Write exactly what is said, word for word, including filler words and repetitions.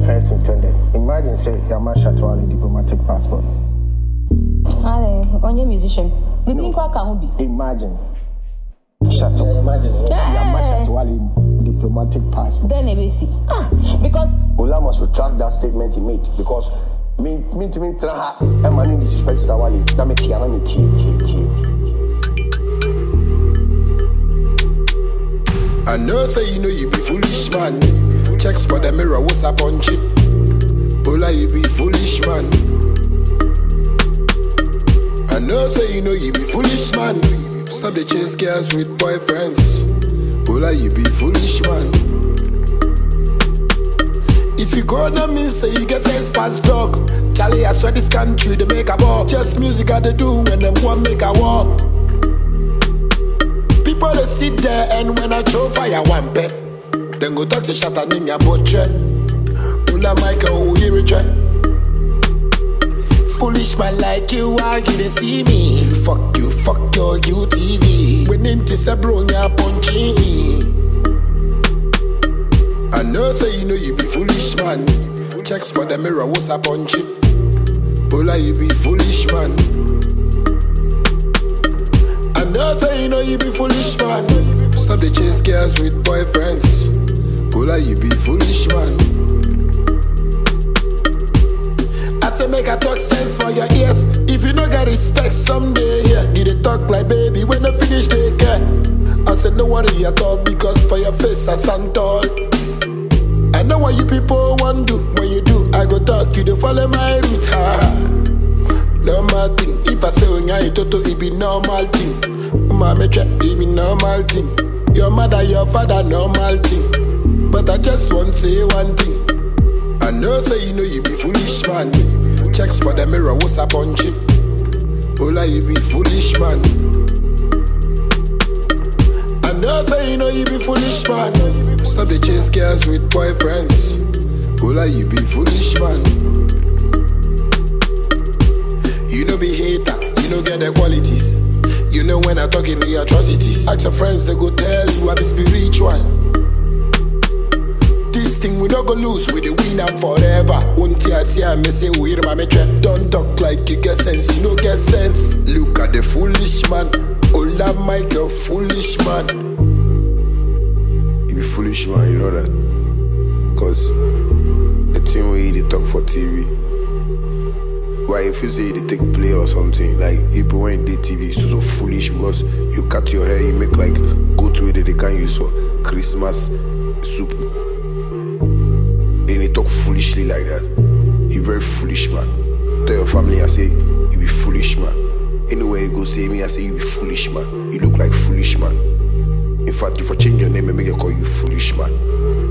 first intended. Imagine, say, Yama Shatwale diplomatic passport. Ale, on your musician. The thing crack can be. Imagine. Shatwale. Imagine. Yama Shatwale diplomatic passport. Then they see. Ah, because Ola must retract that statement he made because me me to me try and man disrespect Shatwale. That me tia, me tia, tia, tia. I know say you know you be foolish man. Check for the mirror, what's up on chip? Ola you be foolish man. I know say you know you be foolish man. Stop the chase girls with boyfriends. Ola you be foolish man. If you go down me say you get sense past dog. Charlie I swear this country they make a ball. Just music I they do when them want make a war. People they sit there and when I throw fire one pet, then go talk to Shatan in your butcher. Ula Michael who hear it. Foolish man like you, why you they see me? Fuck you, fuck your U T V. When into Sabronia punching. I know say you know you be foolish man. Check for the mirror, what's up on chip? Ula you be foolish man. I know say you know you be foolish man. Stop the chase girls with boyfriends. Ola you be foolish man. I say make a talk sense for your ears. If you no got respect someday here, yeah, you talk like baby when I finish they care. I say no worry at all because for your face I stand tall. I know what you people want do. When you do I go talk you they follow my route. Ha. Normal thing. If I say Onya Toto it be normal thing. Mama try it be normal thing. Your mother, your father, normal thing. But I just want to say one thing. I know say you know you be foolish man. Check for the mirror, what's up on chip? Ola you be foolish man. I know say you know you be foolish man. Stop the chase girls with boyfriends. Ola you be foolish man. You know be hater, you know get the qualities. You know when I talk in the atrocities. Ask your friends, they go tell you I be spiritual. This thing we don't go lose, we the win and forever. Won't you see I may say we my metre. Don't talk like you get sense, you know get sense. Look at the foolish man. Ola Michael, foolish man. You be foolish man, you know that. Cause the thing where they talk for T V. Why if you say they take play or something, like people when they T V is so, so foolish because you cut your hair, you make like goat way that they can use for Christmas soup. And they talk foolishly like that. You very foolish man. Tell your family I say you be foolish man. Anywhere you go say me I say you be foolish man. You look like foolish man. In fact if I change your name and make them call you foolish man.